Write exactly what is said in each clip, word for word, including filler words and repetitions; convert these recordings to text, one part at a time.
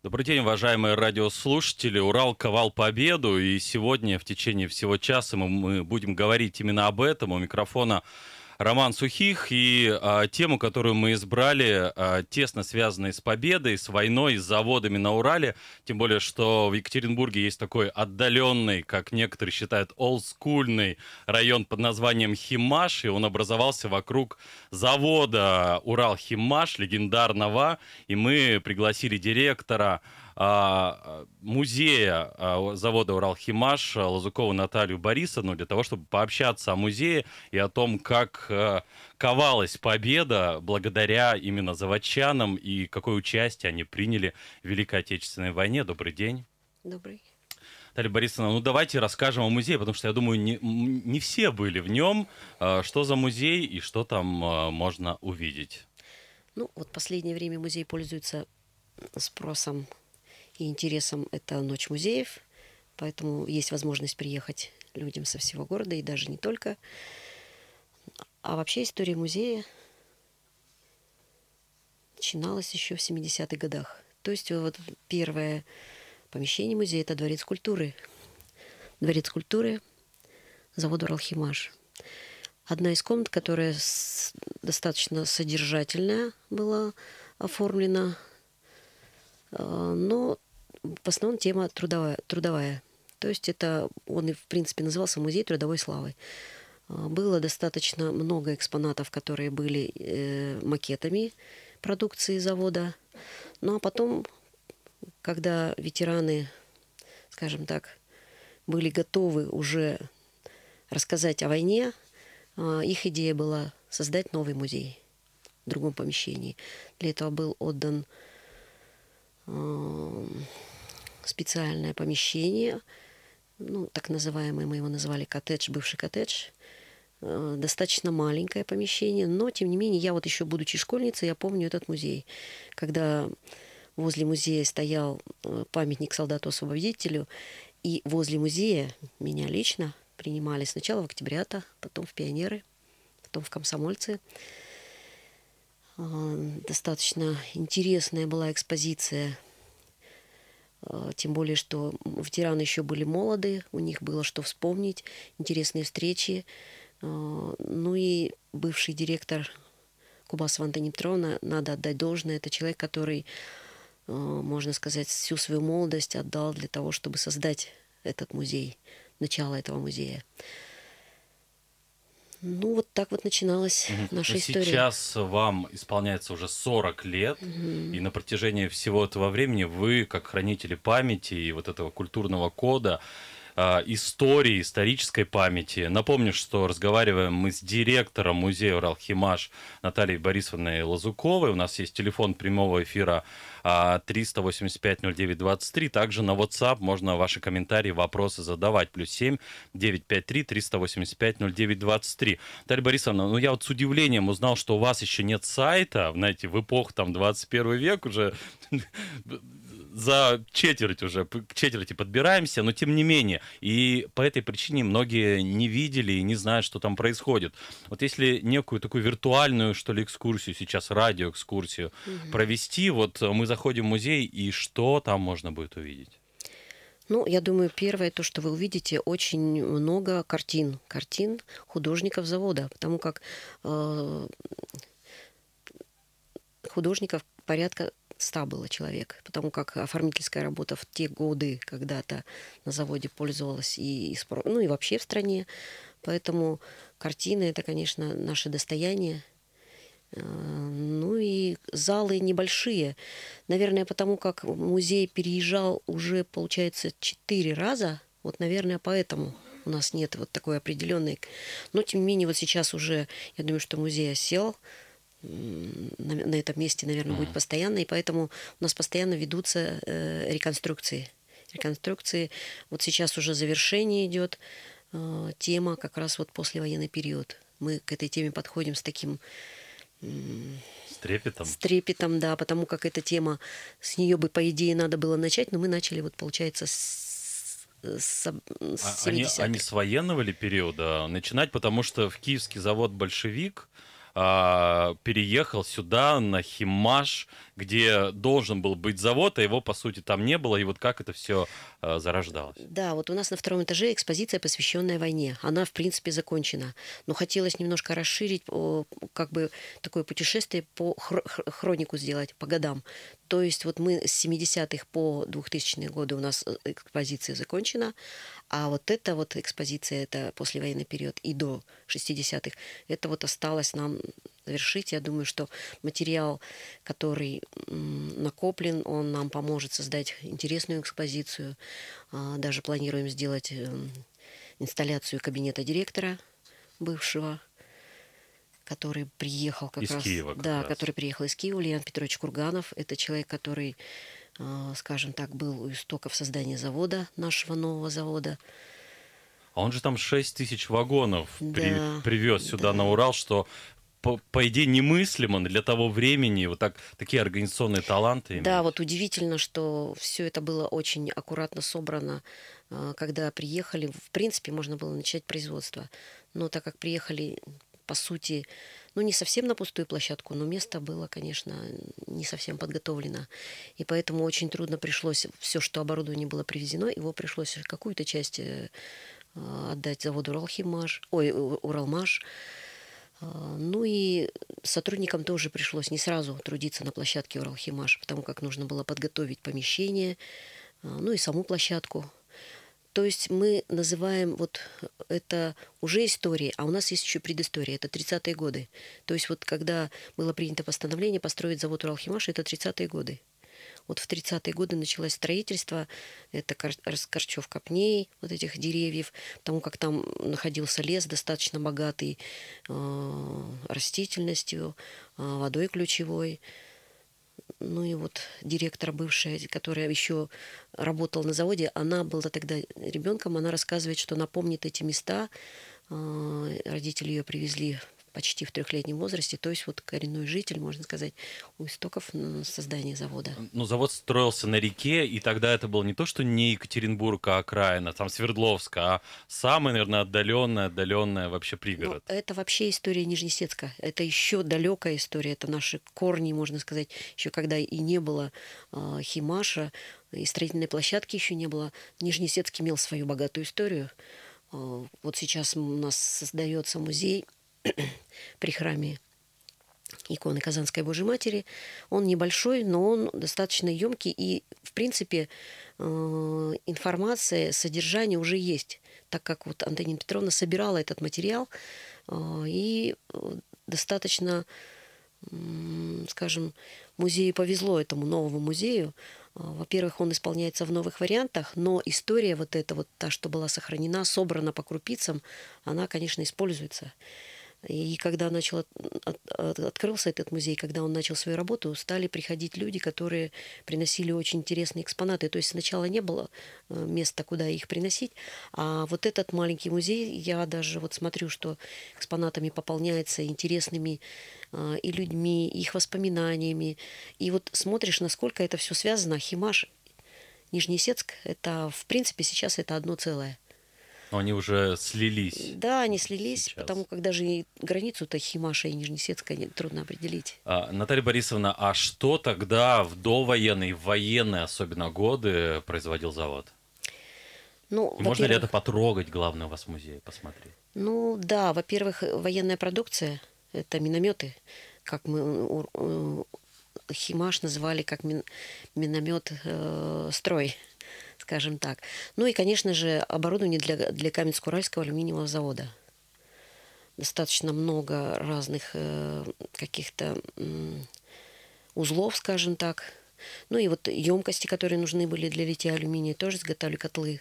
Добрый день, уважаемые радиослушатели. Урал ковал победу, и сегодня в течение всего часа мы, мы будем говорить именно об этом. У микрофона Роман Сухих, и а, тему, которую мы избрали, а, тесно связанной с победой, с войной, с заводами на Урале. Тем более, что в Екатеринбурге есть такой отдаленный, как некоторые считают, олдскульный район под названием Химмаш, и он образовался вокруг завода Уралхиммаш, легендарного, и мы пригласили директора а, музея а, завода Уралхиммаш Лазукову Наталью Борисовну для того, чтобы пообщаться о музее и о том, как а, ковалась победа благодаря именно заводчанам и какое участие они приняли в Великой Отечественной войне. Добрый день. Добрый. Наталья Борисовна, ну давайте расскажем о музее, потому что, я думаю, не, не все были в нем. Что за музей и что там можно увидеть? Ну, вот в последнее время музей пользуется спросом и интересом. Это Ночь музеев, поэтому есть возможность приехать людям со всего города и даже не только. А вообще история музея начиналась еще в семидесятых годах. То есть вот первое помещение музея – это Дворец культуры. Дворец культуры завода Уралхиммаш. Одна из комнат, которая с, достаточно содержательная была оформлена, но в основном тема трудовая. трудовая. То есть это он и в принципе назывался «Музей трудовой славы». Было достаточно много экспонатов, которые были э, макетами продукции завода. Ну а потом, когда ветераны, скажем так, были готовы уже рассказать о войне, э, их идея была создать новый музей в другом помещении. Для этого был отдан э, специальное помещение, ну, так называемое, мы его называли коттедж, бывший коттедж. Э, достаточно маленькое помещение, но, тем не менее, я вот еще, будучи школьницей, я помню этот музей. Когда возле музея стоял памятник солдату-освободителю, и возле музея меня лично принимали сначала в октябрята, потом в пионеры, потом в комсомольцы. Э, достаточно интересная была экспозиция. Тем более, что ветераны еще были молоды, у них было что вспомнить, интересные встречи. Ну и бывший директор Кубасова Антонина Петровна, надо отдать должное, это человек, который, можно сказать, всю свою молодость отдал для того, чтобы создать этот музей, начало этого музея. Ну, вот так вот начиналась mm-hmm. наша Но история. Сейчас вам исполняется уже сорок лет, mm-hmm. и на протяжении всего этого времени вы, как хранители памяти и вот этого культурного кода, истории, исторической памяти. Напомню, что разговариваем мы с директором музея Уралхиммаш Натальей Борисовной Лазуковой. У нас есть телефон прямого эфира триста восемьдесят пять ноль девять двадцать три. Также на WhatsApp можно ваши комментарии, вопросы задавать. Плюс семь девятьсот пятьдесят три триста восемьдесят пять ноль девять двадцать три. Наталья Борисовна, ну я вот с удивлением узнал, что у вас еще нет сайта. Знаете, в эпоху там двадцать первый век уже за четверть уже, к четверти подбираемся, но тем не менее. И по этой причине многие не видели и не знают, что там происходит. Вот если некую такую виртуальную, что ли, экскурсию сейчас, радиоэкскурсию угу. провести, вот мы заходим в музей, и что там можно будет увидеть? Ну, я думаю, первое, то, что вы увидите, очень много картин, картин художников завода, потому как э, художников порядка ста было человек, потому как оформительская работа в те годы когда-то на заводе пользовалась и, ну, и вообще в стране. Поэтому картины – это, конечно, наше достояние. Ну и залы небольшие. Наверное, потому как музей переезжал уже, получается, четыре раза. Вот, наверное, поэтому у нас нет вот такой определенной. Но, тем не менее, вот сейчас уже, я думаю, что музей осел. На, на этом месте, наверное, будет постоянно, и поэтому у нас постоянно ведутся э, реконструкции. Реконструкции. Вот сейчас уже завершение идет. Э, тема как раз вот послевоенный период. Мы к этой теме подходим с таким... Э, с трепетом. С трепетом, да, потому как эта тема, с нее бы, по идее, надо было начать, но мы начали, вот, получается, с, с, с семидесятых. Они, они с военного ли периода начинать, потому что в киевский завод «Большевик» переехал сюда, на Химмаш, где должен был быть завод, а его, по сути, там не было, и вот как это все э, зарождалось. Да, вот у нас на втором этаже экспозиция, посвященная войне. Она, в принципе, закончена. Но хотелось немножко расширить, о, как бы такое путешествие по хро- хр- хронику сделать, по годам. То есть вот мы с семидесятых по двухтысячные годы у нас э, экспозиция закончена, а вот эта вот экспозиция, это послевоенный период и до шестидесятых, это вот осталось нам завершить. Я думаю, что материал, который м, накоплен, он нам поможет создать интересную экспозицию. А, Даже планируем сделать эм, инсталляцию кабинета директора бывшего, который приехал как Из раз, Киева как да, раз. который приехал из Киева, Ульян Петрович Курганов. Это человек, который, а, скажем так, был у истоков создания завода, нашего нового завода. А он же там шесть тысяч вагонов при, Да, привез сюда на да. Урал, что, по, по идее, немыслимо для того времени вот так, такие организационные таланты Да, иметь. вот удивительно, что все это было очень аккуратно собрано, а, когда приехали. В принципе, можно было начать производство. Но так как приехали, по сути, ну, не совсем на пустую площадку, но место было, конечно, не совсем подготовлено. И поэтому очень трудно пришлось, все, что оборудование было привезено, его пришлось какую-то часть э, а, отдать заводу Уралхимаш, ой, У- Уралмаш. А, Ну и сотрудникам тоже пришлось не сразу трудиться на площадке Уралхимаш, потому как нужно было подготовить помещение, а, ну и саму площадку. То есть мы называем вот это уже историей, а у нас есть еще предыстория, это тридцатые годы. То есть вот когда было принято постановление построить завод Уралхимаш, это тридцатые годы. Вот в тридцатые годы началось строительство, это кор- раскорчевка пней, вот этих деревьев, потому как там находился лес достаточно богатый э, растительностью, э, водой ключевой. Ну и вот директор бывшая, которая еще работала на заводе, она была тогда ребенком, она рассказывает, что она помнит эти места. Э, Родители ее привезли почти в трехлетнем возрасте, то есть вот коренной житель, можно сказать, у истоков м, создания завода. Ну, завод строился на реке, и тогда это было не то, что не Екатеринбург, а окраина, там Свердловска, а самый, наверное, отдаленный, отдаленный вообще Но пригород. это вообще история Нижнесецка. Это еще далекая история. Это наши корни, можно сказать, еще когда и не было э, Химаша, и строительной площадки еще не было. Нижнесецк имел свою богатую историю. Э, вот сейчас у нас создается музей при храме иконы Казанской Божьей Матери. Он небольшой, но он достаточно емкий, и, в принципе, э, информация, содержание уже есть, так как вот Антонина Петровна собирала этот материал, э, и э, достаточно, м, скажем, музею повезло, этому новому музею. Э, Во-первых, он исполняется в новых вариантах, но история вот эта вот, та, что была сохранена, собрана по крупицам, она, конечно, используется. И когда начал, от- от- открылся этот музей, когда он начал свою работу, стали приходить люди, которые приносили очень интересные экспонаты. То есть сначала не было э, места, куда их приносить, а вот этот маленький музей, я даже вот смотрю, что экспонатами пополняется интересными э, и людьми, и их воспоминаниями. И вот смотришь, насколько это все связано. Химаш, Нижнесецк, это, в принципе, сейчас это одно целое. Но они уже слились Да, они слились, сейчас. потому как даже и границу-то Химаша и Нижнесецка не- трудно определить. А, Наталья Борисовна, а что тогда в довоенные, в военные особенно годы производил завод? Ну, И можно ли это во-первых, потрогать, главное, у вас в музее, посмотреть? ну да, во-первых, э, военная продукция, это минометы, как мы э, э, Химаш называли как мин- миномет э, строй, скажем так. Ну и, конечно же, оборудование для, для Каменск-Уральского алюминиевого завода. Достаточно много разных э, каких-то м, узлов, скажем так. Ну и вот емкости, которые нужны были для литья алюминия, тоже изготавливали котлы.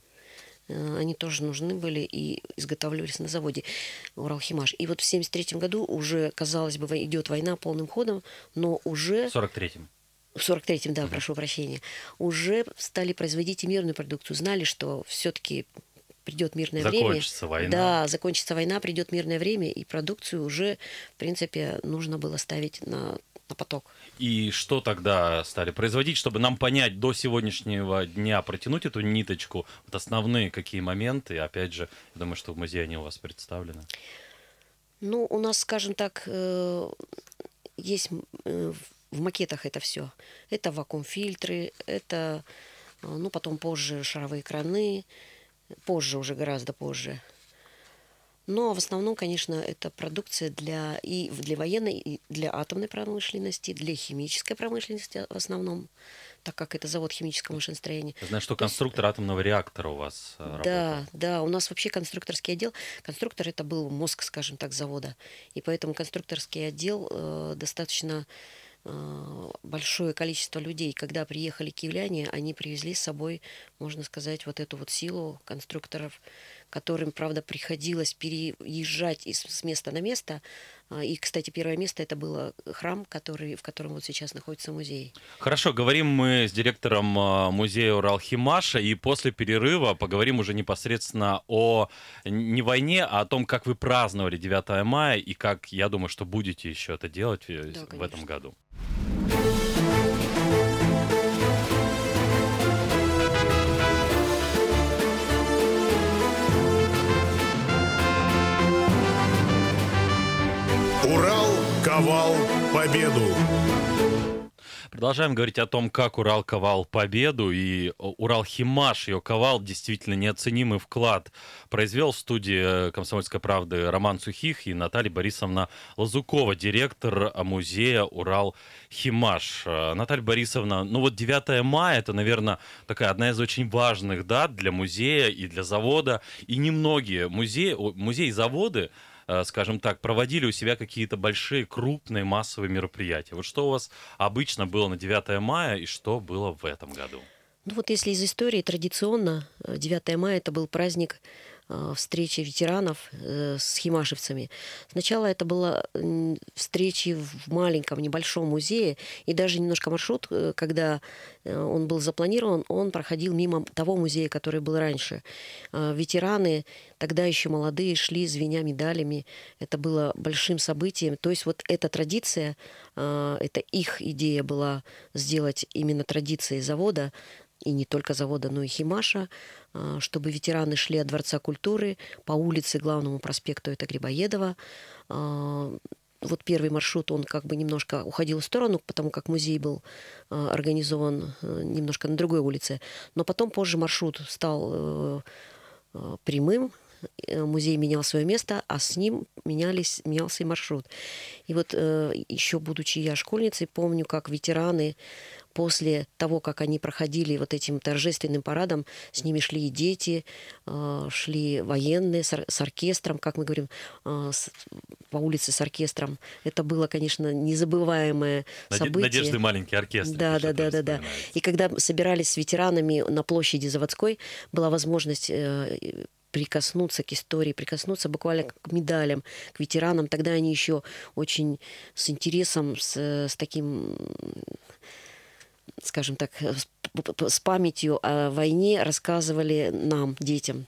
Э, Они тоже нужны были и изготавливались на заводе Уралхимаш. И вот в семьдесят третьем году уже, казалось бы, во- идет война полным ходом, но уже В сорок третьем. в сорок третьем, да, Мгм. прошу прощения, уже стали производить и мирную продукцию. Знали, что все-таки придет мирное время. Закончится война. Да, закончится война, придет мирное время, и продукцию уже, в принципе, нужно было ставить на, на поток. И что тогда стали производить, чтобы нам понять до сегодняшнего дня, протянуть эту ниточку, вот основные какие моменты, опять же, я думаю, что в музее они у вас представлены. Ну, у нас, скажем так, э, есть э, в макетах это все. Это вакуум-фильтры, это, ну, потом позже шаровые краны, позже уже, гораздо позже. Но в основном, конечно, это продукция для, и для военной, и для атомной промышленности, для химической промышленности в основном, так как это завод химического машиностроения. Я знаю, что То есть, конструктор атомного реактора у вас э, да, работал. да, у нас вообще конструкторский отдел. Конструктор это был мозг, скажем так, завода. И поэтому конструкторский отдел э, достаточно э, большое количество людей. Когда приехали киевляне, они привезли с собой, можно сказать, вот эту вот силу конструкторов, которым, правда, приходилось переезжать из, с места на место. И, кстати, первое место это был храм, который, в котором вот сейчас находится музей. Хорошо, говорим мы с директором э, музея Уралхимаша, и после перерыва поговорим уже непосредственно о не войне, а о том, как вы праздновали девятое мая и как, я думаю, что будете еще это делать э, Да, в этом конечно. году. Урал ковал победу. Продолжаем говорить о том, как Урал ковал победу, и Уралхимаш ее ковал действительно неоценимый вклад произвел в студии «Комсомольской правды» Роман Сухих и Наталья Борисовна Лазукова, директор музея Уралхимаш. Наталья Борисовна, ну вот девятое мая — это, наверное, такая одна из очень важных дат для музея и для завода, и немногие музеи, музеи и заводы, скажем так, проводили у себя какие-то большие, крупные, массовые мероприятия. Вот что у вас обычно было на девятое мая и что было в этом году? Ну вот если из истории, традиционно девятое мая это был праздник встречи ветеранов с химашевцами. Сначала это была встреча в маленьком, небольшом музее, и даже немножко маршрут, когда он был запланирован, он проходил мимо того музея, который был раньше. Ветераны, тогда еще молодые, шли звеня медалями. Это было большим событием. То есть вот эта традиция, это их идея была сделать именно традицией завода, и не только завода, но и Химаша, чтобы ветераны шли от Дворца культуры по улице, главному проспекту, это Грибоедова. Вот первый маршрут, он как бы немножко уходил в сторону, потому как музей был организован немножко на другой улице. Но потом позже маршрут стал прямым, музей менял свое место, а с ним менялись, менялся и маршрут. И вот еще будучи я школьницей, помню, как ветераны после того, как они проходили вот этим торжественным парадом, с ними шли и дети, шли военные с, с оркестром, как мы говорим, с, по улице с оркестром. Это было, конечно, незабываемое событие. Надежды маленький оркестр. Да, да, да, да, да. И когда собирались с ветеранами на площади Заводской, была возможность прикоснуться к истории, прикоснуться буквально к медалям, к ветеранам. Тогда они еще очень с интересом, с, с таким, скажем так, с памятью о войне рассказывали нам, детям.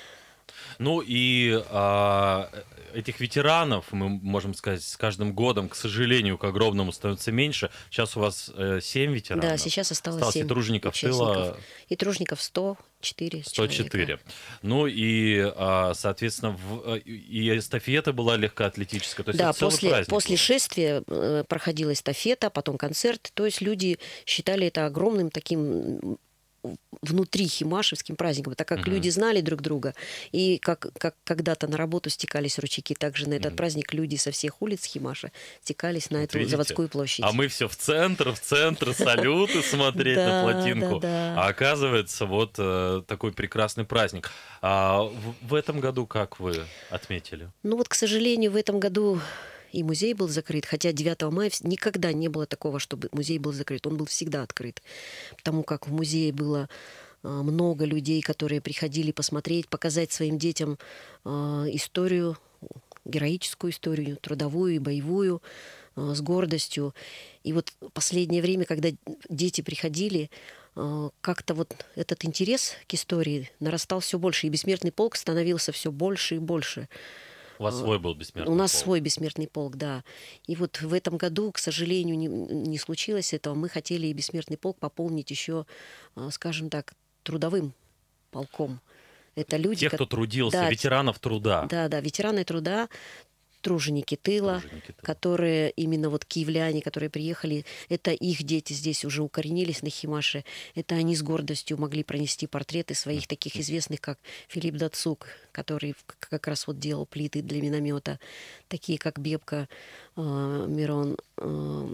Ну и а, этих ветеранов, мы можем сказать, с каждым годом, к сожалению, к огромному становится меньше. Сейчас у вас э, семь ветеранов. Да, сейчас осталось, осталось семь и тружеников тыла. И тружеников сто четыре сто четыре. Ну и, соответственно, в, и эстафета была легкоатлетическая. То есть да, это целый после, праздник после был. шествия проходила эстафета, потом концерт. То есть люди считали это огромным таким внутри химашевским праздником, так как uh-huh. люди знали друг друга, и как, как когда-то на работу стекались ручейки, также на этот uh-huh. праздник люди со всех улиц Химаша стекались на вот эту видите? Заводскую площадь. А мы все в центр, в центр, салюты смотреть на плотинку. А оказывается, вот такой прекрасный праздник. А в этом году как вы отметили? Ну вот, к сожалению, в этом году и музей был закрыт, хотя девятого мая никогда не было такого, чтобы музей был закрыт. Он был всегда открыт, потому как в музее было много людей, которые приходили посмотреть, показать своим детям историю, героическую историю, трудовую и боевую, с гордостью. И вот последнее время, когда дети приходили, как-то вот этот интерес к истории нарастал все больше, и бессмертный полк становился все больше и больше. У вас свой был бессмертный У нас полк. свой бессмертный полк, да. И вот в этом году, к сожалению, не, не случилось этого. Мы хотели и бессмертный полк пополнить еще, скажем так, трудовым полком. Это люди, Тех, кто трудился, да, ветеранов труда. Да, да, ветераны труда. труженики тыла, Труженики тыла. которые именно вот киевляне, которые приехали, это их дети здесь уже укоренились на Химаше, это они с гордостью могли пронести портреты своих таких известных, как Филипп Дацук, который как раз вот делал плиты для миномета, такие как Бебка э, Мирон э,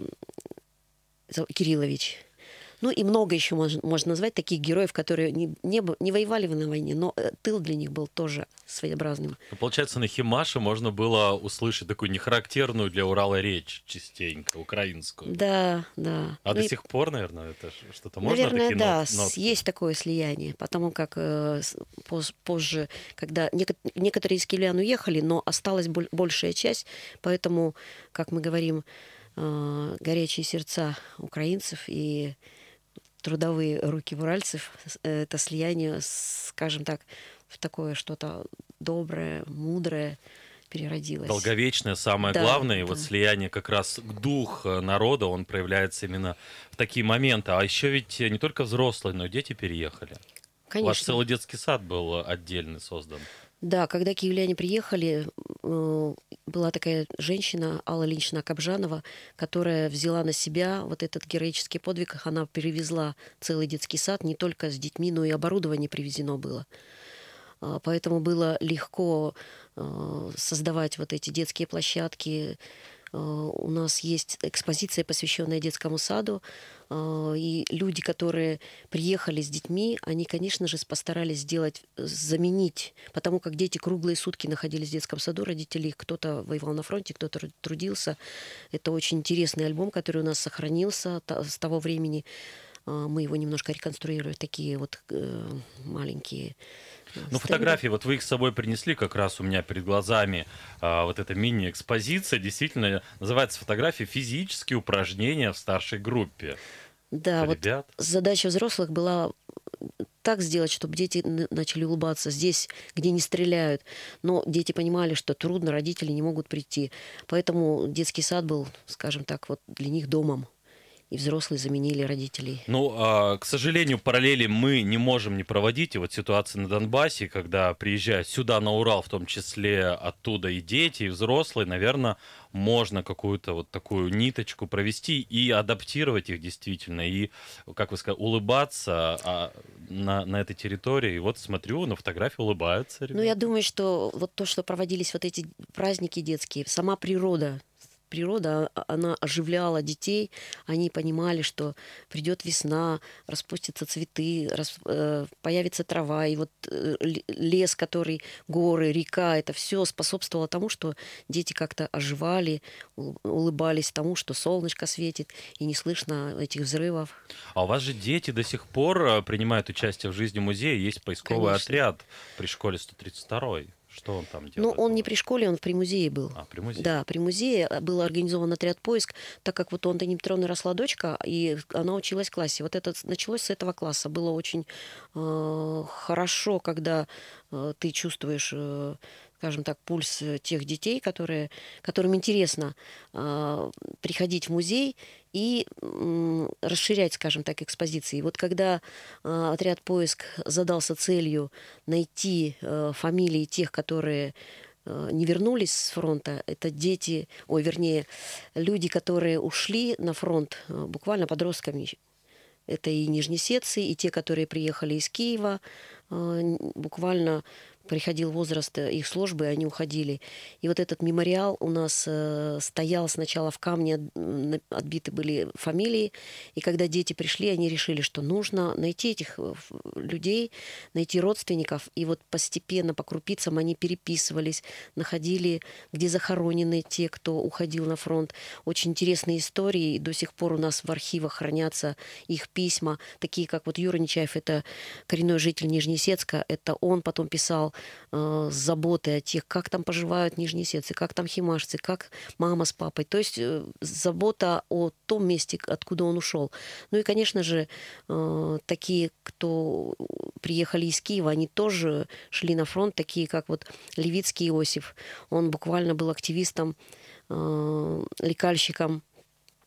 Кириллович. Ну и много еще можно, можно назвать таких героев, которые не, не, не воевали на войне, но тыл для них был тоже своеобразным. Ну, получается, на Химаше можно было услышать такую нехарактерную для Урала речь частенько, украинскую. Да, да. А ну, до и, сих пор, наверное, это что-то можно? наверное, такие да, нот, нотки? есть такое слияние, потому как э, поз, позже, когда нек- некоторые из киевлян уехали, но осталась боль, большая часть, поэтому, как мы говорим, э, горячие сердца украинцев и трудовые руки уральцев, это слияние, скажем так, в такое что-то доброе, мудрое переродилось. Долговечное, самое да, главное, и да. вот слияние как раз дух народа, он проявляется именно в такие моменты. А еще ведь не только взрослые, но и дети переехали. Конечно. Ваш целый детский сад был отдельный создан. Да, когда киевляне приехали, была такая женщина, Алла Ильинична Кобжанова, которая взяла на себя вот этот героический подвиг. Она перевезла целый детский сад, не только с детьми, но и оборудование привезено было. Поэтому было легко создавать вот эти детские площадки. У нас есть экспозиция, посвященная детскому саду. И люди, которые приехали с детьми, они, конечно же, постарались сделать, заменить, потому как дети круглые сутки находились в детском саду, родители их, кто-то воевал на фронте, кто-то трудился. Это очень интересный альбом, который у нас сохранился с того времени. Мы его немножко реконструировали, такие вот маленькие. Ну, фотографии, вот вы их с собой принесли, как раз у меня перед глазами а, вот эта мини-экспозиция, действительно, называется фотография «Физические упражнения в старшей группе». Да, вот Ребят. задача взрослых была так сделать, чтобы дети начали улыбаться здесь, где не стреляют. Но дети понимали, что трудно, родители не могут прийти. Поэтому детский сад был, скажем так, вот для них домом. И взрослые заменили родителей. Ну, а, к сожалению, параллели мы не можем не проводить. И вот ситуация на Донбассе, когда приезжают сюда, на Урал, в том числе оттуда и дети, и взрослые, наверное, можно какую-то вот такую ниточку провести и адаптировать их действительно. И, как вы сказали, улыбаться а, на, на этой территории. И вот смотрю, на фотографии улыбаются ребята. Ну, я думаю, что вот то, что проводились вот эти праздники детские, сама природа, Природа, она оживляла детей, они понимали, что придет весна, распустятся цветы, рас, э, появится трава, и вот э, лес, который, горы, река, это все способствовало тому, что дети как-то оживали, улыбались тому, что солнышко светит, и не слышно этих взрывов. А у вас же дети до сих пор принимают участие в жизни музея, есть поисковый Конечно. отряд при школе сто тридцать второй. Что он там делает? Ну, он не при школе, он при музее был. А, при музее. Да, при музее был организован отряд поиск, так как вот у Антонины Петровны росла дочка, и она училась в классе. Вот это началось с этого класса. Было очень э, хорошо, когда э, ты чувствуешь, э, скажем так, пульс тех детей, которые, которым интересно э, приходить в музей и э, расширять, скажем так, экспозиции. И вот когда э, отряд поиск задался целью найти э, фамилии тех, которые э, не вернулись с фронта, это дети, ой, вернее, люди, которые ушли на фронт э, буквально подростками. Это и нижнесеццы, и те, которые приехали из Киева, э, буквально приходил возраст их службы, и они уходили. И вот этот мемориал у нас э, стоял сначала в камне, отбиты были фамилии, и когда дети пришли, они решили, что нужно найти этих людей, найти родственников, и вот постепенно, по крупицам они переписывались, находили, где захоронены те, кто уходил на фронт. Очень интересные истории, и до сих пор у нас в архивах хранятся их письма, такие как вот Юра Нечаев, это коренной житель Нижнесецка, это он потом писал с заботой о тех, как там поживают нижнесеццы, как там химашцы, как мама с папой. То есть забота о том месте, откуда он ушел. Ну и, конечно же, такие, кто приехали из Киева, они тоже шли на фронт, такие как вот Левицкий Иосиф. Он буквально был активистом, лекальщиком.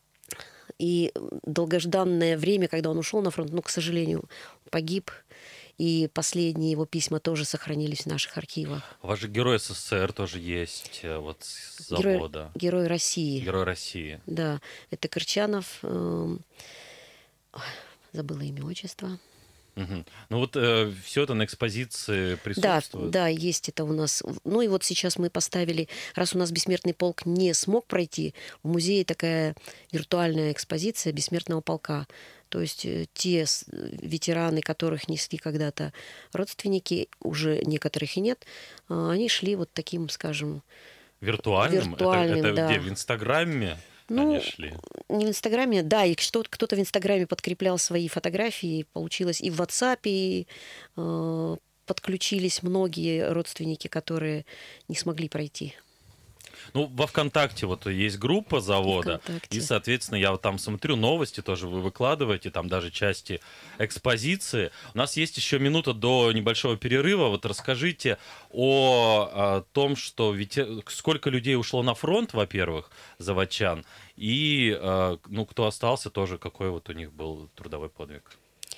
И долгожданное время, когда он ушел на фронт, ну, к сожалению, погиб. И последние его письма тоже сохранились в наших архивах. У вас же герой СССР тоже есть, э, вот с Герой, завода. герой России. Герой России. Да, это Кырчанов. э, Забыла имя, отчество. Мгм. Ну вот э, все это на экспозиции Да, присутствует. да, есть это у нас. Ну и вот сейчас мы поставили, раз у нас Бессмертный полк не смог пройти, в музее такая виртуальная экспозиция Бессмертного полка. То есть э, те с- ветераны, которых несли когда-то родственники, уже некоторых и нет, а, они шли вот таким, скажем, Виртуальным? Это, виртуальным, это да. где, в Инстаграме Ну, они шли? не в Инстаграме, да, и что кто-то в Инстаграме подкреплял свои фотографии, получилось и в WhatsApp, и э, подключились многие родственники, которые не смогли пройти. Ну, во ВКонтакте вот есть группа завода, ВКонтакте. и, соответственно, я вот там смотрю новости тоже вы выкладываете, там даже части экспозиции. У нас есть еще минута до небольшого перерыва. Вот расскажите о, о том, что вете- сколько людей ушло на фронт, во-первых, заводчан, и, э, ну, кто остался тоже, какой вот у них был трудовой подвиг.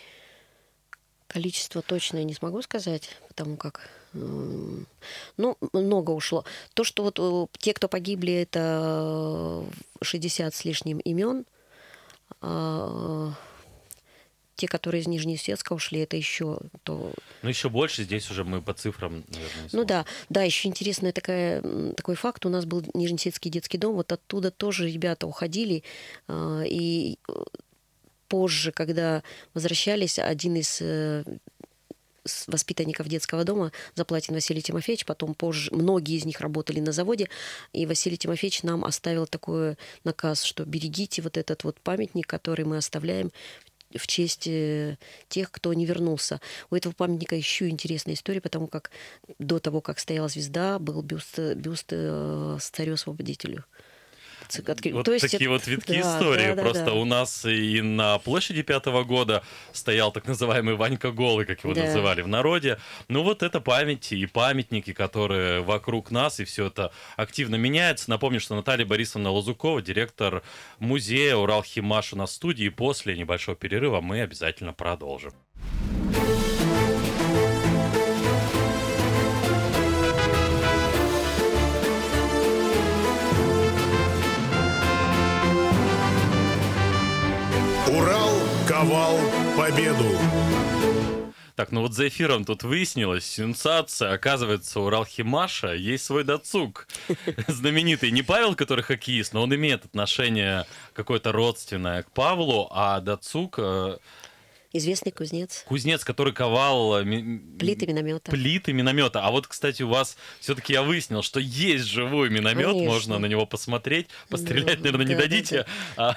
Количество точно я не смогу сказать, потому как, м, ну, много ушло. То, что вот э, те, кто погибли, это шестьдесят с лишним имен. а, Те, которые из Нижнеосетска ушли, это еще то. Ну, еще больше здесь уже мы по цифрам, наверное, не Ну сможем. да, да, еще интересный такая, м, такой факт. У нас был Нижнеосетский детский дом, вот оттуда тоже ребята уходили. а, И э, позже, когда возвращались, один из э, с- воспитанников детского дома, Заплатин Василий Тимофеевич, потом позже, многие из них работали на заводе, и Василий Тимофеевич нам оставил такой наказ, что берегите вот этот вот памятник, который мы оставляем в честь э, тех, кто не вернулся. У этого памятника еще интересная история, потому как до того, как стояла звезда, был бюст, бюст э, царю-освободителю. Ц- откры- Вот То есть такие это- вот витки да, истории. да, да, Просто да. у нас и на площади пятого года стоял так называемый Ванька Голый, как его Да. называли в народе. Ну вот это памяти и памятники, которые вокруг нас, и все это активно меняется. Напомню, что Наталья Борисовна Лазукова, директор музея Уралхимаш у нас в студии. И после небольшого перерыва мы обязательно продолжим. Урал ковал победу. Так, ну вот за эфиром тут выяснилось, сенсация. Оказывается, у Уралхимаша есть свой дацук. Знаменитый. Не Павел, который хоккеист, но он имеет отношение какое-то родственное к Павлу, а дацук э, Известный кузнец, кузнец, который ковал э, ми- плиты миномета. плиты миномета. А вот, кстати, у вас все-таки я выяснил, что есть живой миномет, Конечно. можно на него посмотреть, пострелять, Да, наверное, не да, да, дадите. А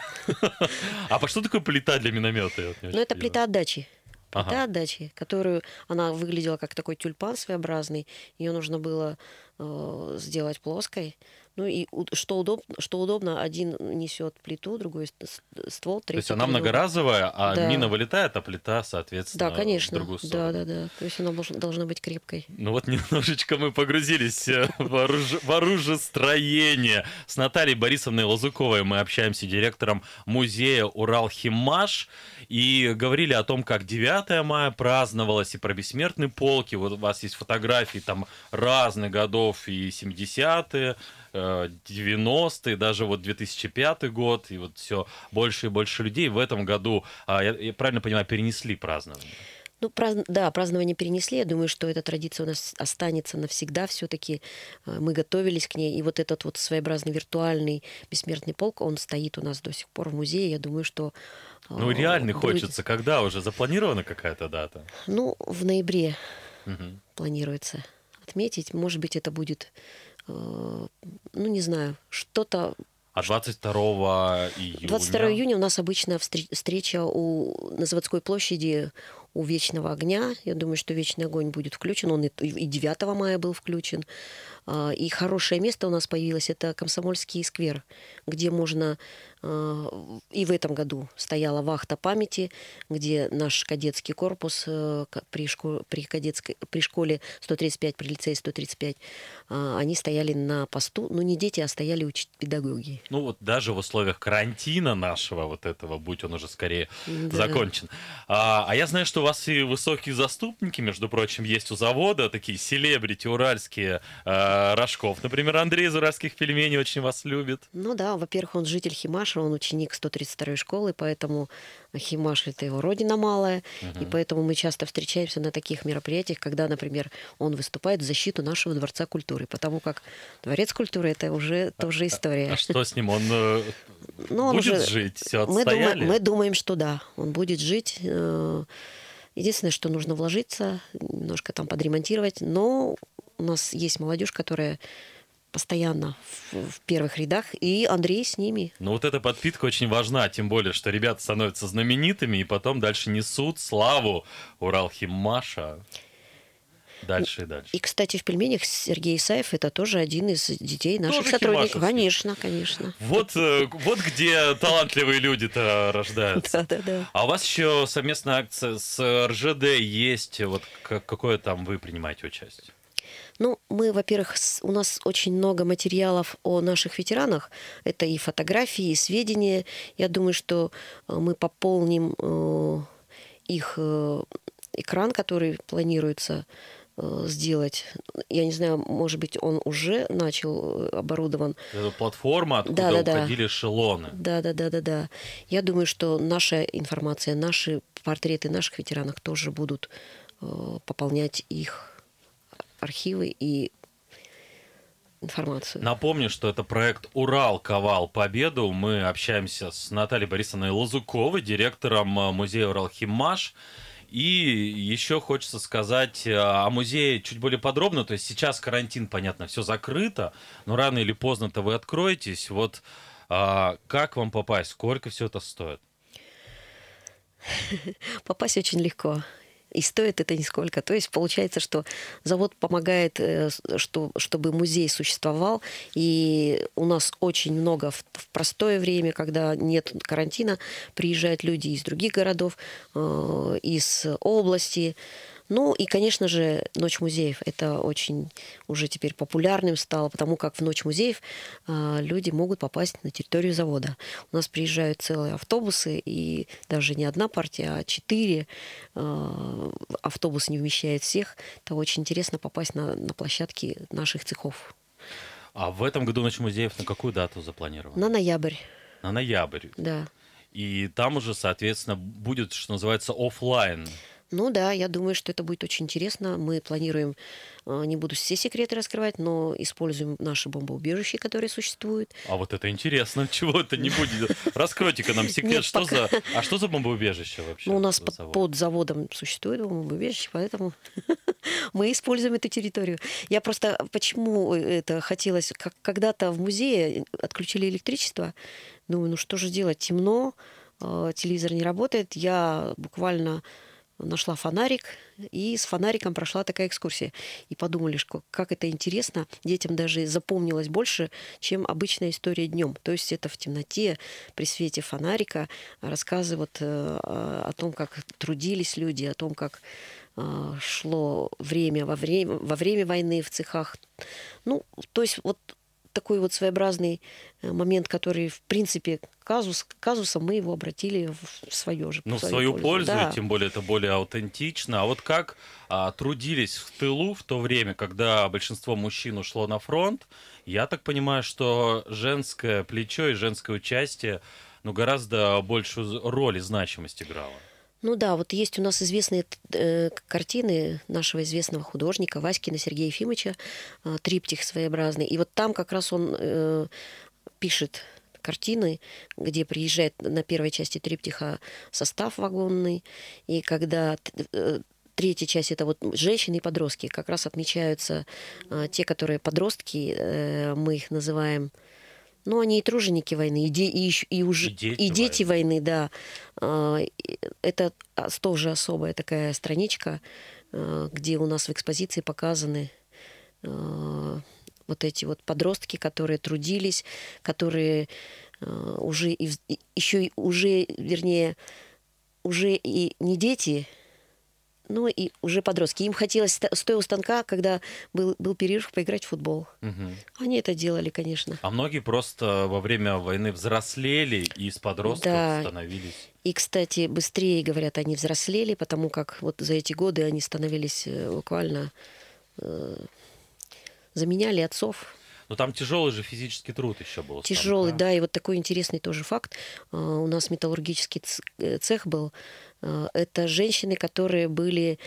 а по что такое плита для миномета? Я вот не Ну, это очень плита отдачи. Плита Ага. отдачи, которую она выглядела как такой тюльпан своеобразный. Ее нужно было э, сделать плоской. Ну и у- что, удоб, что удобно, один несет плиту, другой ст- ст- ствол, То третий. есть она передок. многоразовая, а Да. мина вылетает, а плита, соответственно, Да, конечно. в другую Да, сторону. да, да. То есть она должна, должна быть крепкой. Ну вот немножечко мы погрузились э, в, оруж- в оружестроение. С Натальей Борисовной Лазуковой мы общаемся, директором музея Уралхимаш, и говорили о том, как девятое мая праздновалось, и про бессмертный полк, и вот у вас есть фотографии там разных годов, и семидесятые, э, девяностые, даже вот две тысячи пятый год, и вот все больше и больше людей в этом году, а, я, я правильно понимаю, перенесли празднование. Ну, празд... да, празднование перенесли. Я думаю, что эта традиция у нас останется навсегда. Все-таки мы готовились к ней. И вот этот вот своеобразный виртуальный бессмертный полк, он стоит у нас до сих пор в музее. Я думаю, что... Ну, э, реально будет- хочется. Когда уже? Запланирована какая-то дата? Ну, в ноябре Мгм. планируется отметить. Может быть, это будет, э, ну, не знаю, что-то... А двадцать второго июня? двадцать второго июня у нас обычно встр- встреча у, на Заводской площади у Вечного огня. Я думаю, что Вечный огонь будет включен. Он и, и девятого мая был включен. А, И хорошее место у нас появилось. Это Комсомольский сквер, где можно И в этом году стояла вахта памяти, где наш кадетский корпус при, школе, при, кадетской, при школе сто тридцать пять, при лицее сто тридцать пять, они стояли на посту, ну не дети, а стояли учить педагоги. Ну вот даже в условиях карантина нашего вот этого, будь он уже скорее да. закончен. А, а я знаю, что у вас и высокие заступники, между прочим, есть у завода, такие селебрити уральские, э, Рожков, например, Андрей из уральских пельменей очень вас любит. Ну да, во-первых, он житель Химаша, он ученик сто тридцать второй школы, поэтому Химаш — это его родина малая, uh-huh. и поэтому мы часто встречаемся на таких мероприятиях, когда, например, он выступает в защиту нашего Дворца культуры, потому как Дворец культуры — это уже а, тоже история. А, а что с ним? Он, э, ну, он будет уже... жить? Все отстояли? Мы думаем, мы думаем, что да, он будет жить. Единственное, что нужно вложиться, немножко там подремонтировать, но у нас есть молодежь, которая постоянно в, в первых рядах, и Андрей с ними. Ну вот эта подпитка очень важна, тем более, что ребята становятся знаменитыми, и потом дальше несут славу Уралхиммаша. Дальше и дальше. И, кстати, в пельменях Сергей Исаев — это тоже один из детей наших тоже сотрудников. Конечно, конечно. Вот, вот где талантливые люди-то рождаются. Да, да, да. А у вас еще совместная акция с эр жэ дэ есть? Вот какое там вы принимаете участие? Ну, мы, во-первых, у нас очень много материалов о наших ветеранах. Это и фотографии, и сведения. Я думаю, что мы пополним их экран, который планируется сделать. Я не знаю, может быть, он уже начал оборудован. Это платформа, откуда да, да, уходили да. эшелоны. Да, да, да, да, да. Я думаю, что наша информация, наши портреты наших ветеранов тоже будут пополнять их архивы и информацию. Напомню, что это проект «Урал. Ковал. Победу». Мы общаемся с Натальей Борисовной Лазуковой, директором музея «Уралхиммаш». И еще хочется сказать о музее чуть более подробно. То есть сейчас карантин, понятно, все закрыто, но рано или поздно-то вы откроетесь. Вот а, как вам попасть? Сколько все это стоит? Попасть очень легко. И стоит это нисколько. То есть получается, что завод помогает, что, чтобы музей существовал. И у нас очень много в, в простое время, когда нет карантина, приезжают люди из других городов, э, из области. Ну и, конечно же, Ночь музеев. Это очень уже теперь популярным стало, потому как в Ночь музеев э, люди могут попасть на территорию завода. У нас приезжают целые автобусы, и даже не одна партия, а четыре. Э, автобус не вмещает всех. Это очень интересно попасть на, на площадки наших цехов. А в этом году Ночь музеев на какую дату запланирована? На ноябрь. На ноябрь? Да. И там уже, соответственно, будет, что называется, офлайн. Ну да, я думаю, что это будет очень интересно. Мы планируем, не буду все секреты раскрывать, но используем наши бомбоубежища, которые существуют. А вот это интересно, чего это не будет? Раскройте-ка нам секрет, Нет, что пока... за... А что за бомбоубежище вообще? Ну, у нас под, под заводом существует бомбоубежище, поэтому мы используем эту территорию. Я просто, почему это хотелось, как когда-то в музее отключили электричество, думаю, ну что же делать, темно, телевизор не работает, я буквально... нашла фонарик, и с фонариком прошла такая экскурсия. И подумали, что как это интересно, детям даже запомнилось больше, чем обычная история днем. То есть это в темноте, при свете фонарика рассказывают о том, как трудились люди, о том, как шло время во время, во время войны в цехах. Ну, то есть вот такой вот своеобразный момент, который, в принципе, казус, казусом мы его обратили в свое же. Ну, в свою, свою пользу, пользу да. Тем более это более аутентично. А вот как а, трудились в тылу в то время, когда большинство мужчин ушло на фронт, я так понимаю, что женское плечо и женское участие ну, гораздо большую роль и значимость играло. Ну да, вот есть у нас известные э, картины нашего известного художника Васькина Сергея Ефимовича, э, триптих своеобразный. И вот там как раз он э, пишет картины, где приезжает на первой части триптиха состав вагонный, и когда... Э, Третья часть — это вот женщины и подростки. Как раз отмечаются э, те, которые подростки, э, мы их называем... Ну, они и труженики войны, и, де, и, и, уже, и, дети, и дети войны. войны, да. Это тоже особая такая страничка, где у нас в экспозиции показаны вот эти вот подростки, которые трудились, которые уже и, и еще и уже, вернее, уже и не дети, но и уже подростки. Им хотелось, стоя у станка, когда был, был перерыв, поиграть в футбол. Угу. Они это делали, конечно. А многие просто во время войны взрослели и из подростков да. становились... И, кстати, быстрее, говорят, они взрослели, потому как вот за эти годы они становились буквально... Э, заменяли отцов. Но там тяжелый же физический труд еще был. Тяжелый, да, и вот такой интересный тоже факт. У нас металлургический цех был. Это женщины, которые были,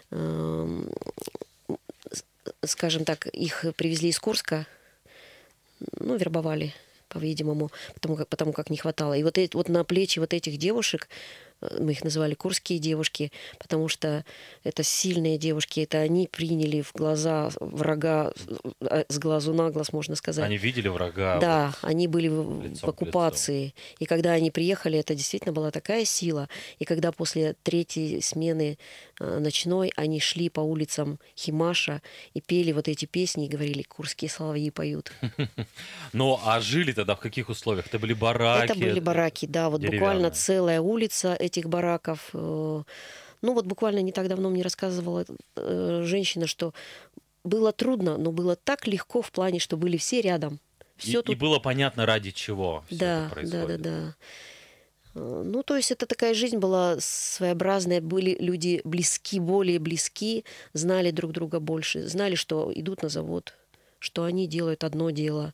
скажем так, их привезли из Курска, ну, вербовали, по-видимому, потому как, потому как не хватало. И вот, эти, вот на плечи вот этих девушек, мы их называли курские девушки, потому что это сильные девушки, это они приняли в глаза врага, с глазу на глаз, можно сказать. Они видели врага? Да, вот они были в, в оккупации. И когда они приехали, это действительно была такая сила. И когда после третьей смены э, ночной они шли по улицам Химаша и пели вот эти песни и говорили, курские соловьи поют. Ну, а жили тогда в каких условиях? Это были бараки? Это были бараки, да, вот буквально целая улица этих бараков. Ну вот буквально не так давно мне рассказывала женщина, что было трудно, но было так легко в плане, что были все рядом. Все и, тут... и было понятно, ради чего все да, это происходит. Да, да, да. Ну, то есть это такая жизнь была своеобразная. Были люди близки, более близки, знали друг друга больше, знали, что идут на завод, что они делают одно дело.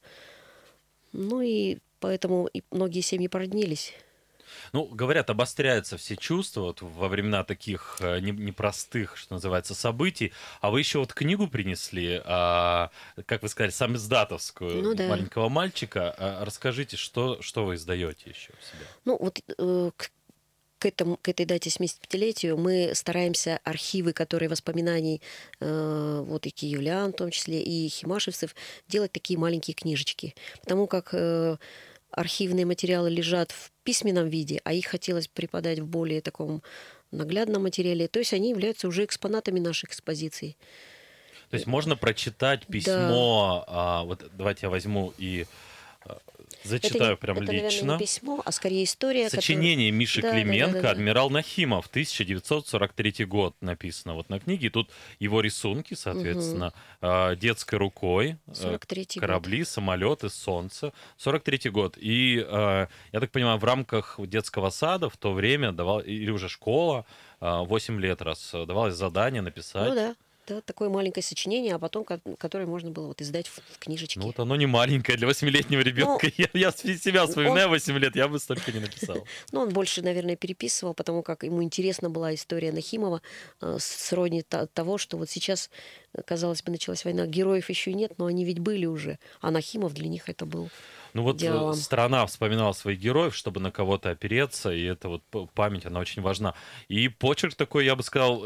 Ну и поэтому и многие семьи породнились. Ну, говорят, обостряются все чувства вот во времена таких непростых, что называется, событий. А вы еще вот книгу принесли, а, как вы сказали, самиздатовскую, ну, да. маленького мальчика. А, расскажите, что, что вы издаете еще в себя? Ну, вот э, к, к, этому, к этой дате семидесятипятилетию мы стараемся архивы, которые воспоминаний, э, вот и киевлян в том числе, и химашевцев, делать такие маленькие книжечки. Потому как... Э, архивные материалы лежат в письменном виде, а их хотелось преподать в более таком наглядном материале. То есть они являются уже экспонатами наших экспозиций. То есть можно прочитать письмо, да. а, вот давайте я возьму и а, зачитаю это, прям это, лично. Наверное, не письмо, а скорее история. Сочинение которая... Миши да, Клименко, да, да, да. «Адмирал Нахимов», тысяча девятьсот сорок третий год написано вот на книге. Тут его рисунки, соответственно, угу. детской рукой, корабли, год. Самолеты, солнце. сорок третий год. И, я так понимаю, в рамках детского сада в то время, давал, или уже школа, восемь лет раз давалось задание написать. Ну да. Да, такое маленькое сочинение, а потом, которое можно было вот издать в, в книжечке. Ну вот оно не маленькое для восьмилетнего ребенка. Но... Я, я себя вспоминаю, восемь лет, я бы столько не написал. Ну, он больше, наверное, переписывал, потому как ему интересна была история Нахимова, э, сродни того, что вот сейчас, казалось бы, началась война. Героев еще нет, но они ведь были уже. А Нахимов для них это был Ну вот идеалом. Страна вспоминала своих героев, чтобы на кого-то опереться, и эта вот память, она очень важна. И почерк такой, я бы сказал...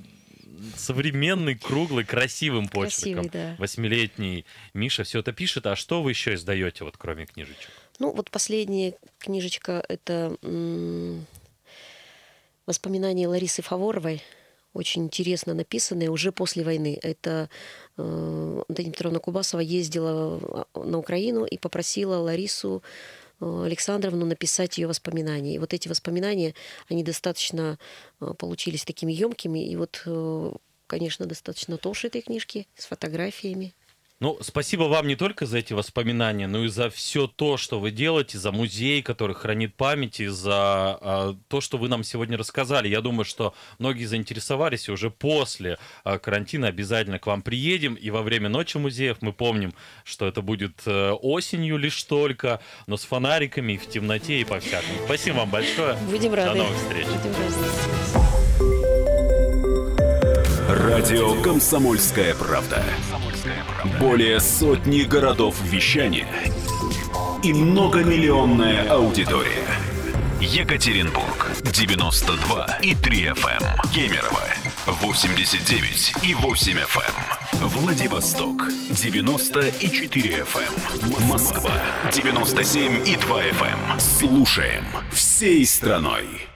современный, круглый, красивым почерком. Да. Восьмилетний Миша все это пишет. А что вы еще издаете, вот, кроме книжечек? Ну, вот последняя книжечка — это м- воспоминания Ларисы Фаворовой, очень интересно написанные уже после войны. Это э, Антонина Петровна Кубасова ездила на Украину и попросила Ларису Александровну написать ее воспоминания. И вот эти воспоминания, они достаточно получились такими емкими. И вот, конечно, достаточно толще этой книжки с фотографиями. Ну, спасибо вам не только за эти воспоминания, но и за все то, что вы делаете, за музей, который хранит память, и за а, то, что вы нам сегодня рассказали. Я думаю, что многие заинтересовались, и уже после а, карантина обязательно к вам приедем. И во время Ночи музеев мы помним, что это будет а, осенью лишь только, но с фонариками, и в темноте, и по-всякому. Спасибо вам большое. Будем рады. До новых встреч. Будем рады. Радио «Комсомольская правда». Более сотни городов вещания и многомиллионная аудитория. Екатеринбург девяносто два и три эф эм, Кемерово восемьдесят девять и восемь эф эм, Владивосток девяносто и четыре эф эм, Москва девяносто семь и два эф эм. Слушаем всей страной.